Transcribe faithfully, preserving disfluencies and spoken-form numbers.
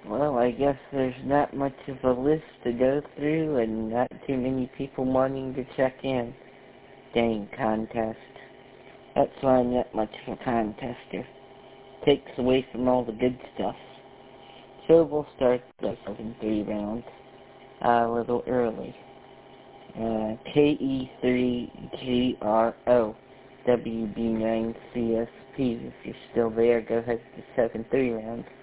Well, I guess there's not much of a list to go through and not too many people wanting to check in. Dang contest. That's why I'm not much of a contester. Takes away from all the good stuff. So we'll start the seven three round uh, a little early. Uh, K E three G R O W B nine C S P. If you're still there, go ahead to the seven three round.